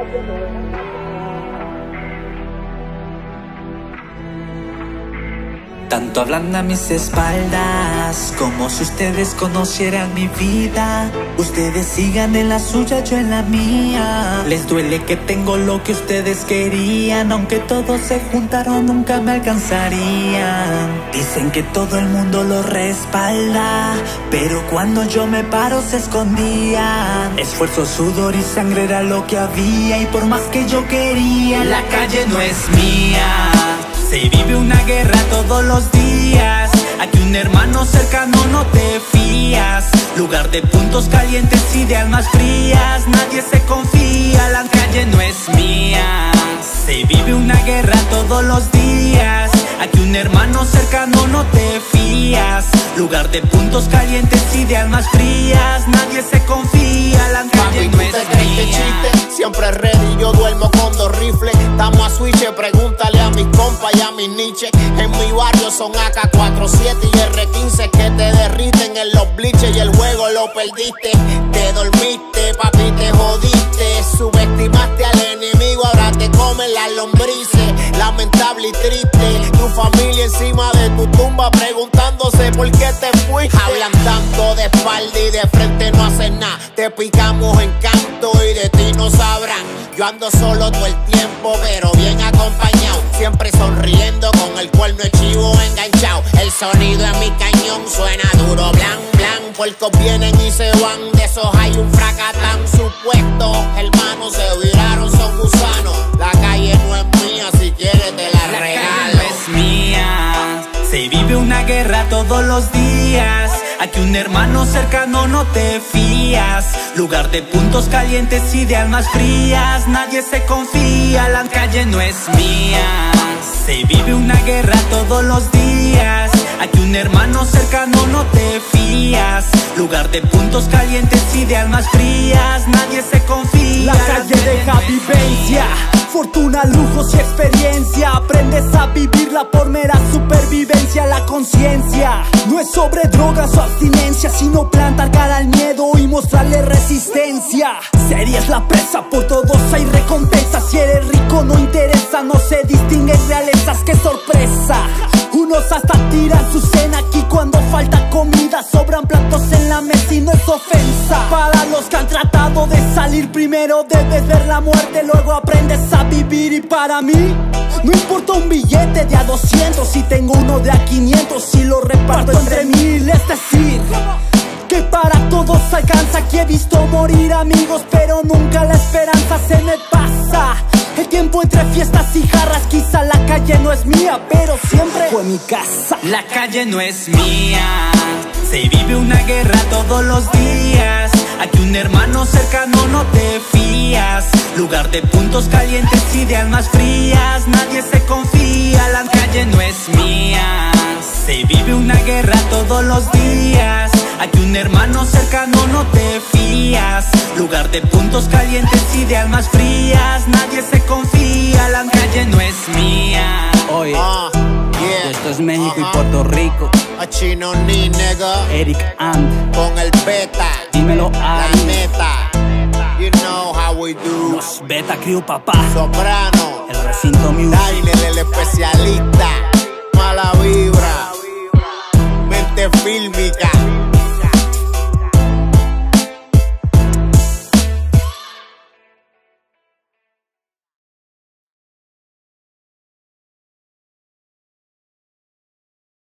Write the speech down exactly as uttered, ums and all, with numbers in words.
Tanto hablan a mis espaldas, como si ustedes conocieran mi vida. Ustedes sigan en la suya, yo en la mía. Les duele que tengo lo que ustedes querían, aunque todos se juntaron nunca me alcanzarían. Dicen que todo el mundo lo respalda, pero cuando yo me paro se escondían. Esfuerzo, sudor y sangre era lo que había, y por más que yo quería, la calle no es mía. Se vive una guerra todos los días, aquí un hermano cercano no te fías. Lugar de puntos calientes y de almas frías, nadie se confía, la calle no es mía. Se vive una guerra todos los días, aquí un hermano cercano no te fías. Lugar de puntos calientes y de almas frías, nadie se confía, la calle no es mía. Siempre ready, yo duermo con dos rifles. Estamos a switch, pregúntale a mis compas y a mis niches. En mi barrio son A K cuarenta y siete y R quince que te derriten en los bleachers y el juego lo perdiste. Te dormiste, papi, te jodiste. Subestimaste al enemigo, ahora te comen las lombrices. Lamentable y triste, tu familia encima de tu tumba preguntándose por qué te fuiste. Hablan tanto de espalda y de frente no hacen nada. Te picamos en canto y de ti no sabrán. Yo ando solo todo el tiempo, pero bien acompañado. Siempre sonriendo con el cuerno de chivo enganchado. El sonido en mi cañón suena duro, blan, blan. Puercos vienen y se van, de esos hay un fracatán. Supuestos hermanos se viraron, son gusanos. La calle no es mía, si quieres te la, la regalo. La calle no es mía. Se vive una guerra todos los días, aquí un hermano cercano no te fías. Lugar de puntos calientes y de almas frías, nadie se confía, la calle no es mía. Se vive una guerra todos los días, aquí un hermano cercano no te fías. Lugar de puntos calientes y de almas frías, nadie se confía. La calle deja vivencia, fortuna, lujos y experiencia. Aprendes a vivirla por mera supervivencia. La conciencia no es sobre drogas o abstinencia, sino plantar cara al miedo y mostrarle resistencia. Seria es la presa, por todos hay recompensa. Si eres rico no interesa, no se distinguen realezas, qué sorpresa. Unos hasta tiran su cena aquí cuando falta comida. Sobran platos en la mesa y no es ofensa. Para los que han tratado de salir primero debes ver la muerte, luego aprendes a vivir. Y para mí no importa un billete de a doscientos, si tengo uno de a quinientos, si lo reparto entre mil. Es decir, que para todos alcanza. Aquí he visto morir amigos, pero nunca la esperanza se me pasa. El tiempo entre fiestas y jarras, quizá la calle no es mía, pero siempre fue mi casa. La calle no es mía. Se vive una guerra todos los días, aquí un hermano cercano no te fías. Lugar de puntos calientes y de almas frías, nadie se confía, la calle no es mía. Se vive una guerra todos los días, aquí un hermano cercano no te fías. Lugar de puntos calientes y de almas frías, nadie se confía, la calle no es mía. Oye, Uh, yeah. esto es México Uh-huh. y Puerto Rico. A Chino ni nigga, Eric And, con el beta, dímelo la ahí. neta. You know how we do. Los Beta Crew, papá. Soprano, El recinto music. Daniel el especialista. Mala vibra, mente fílmica.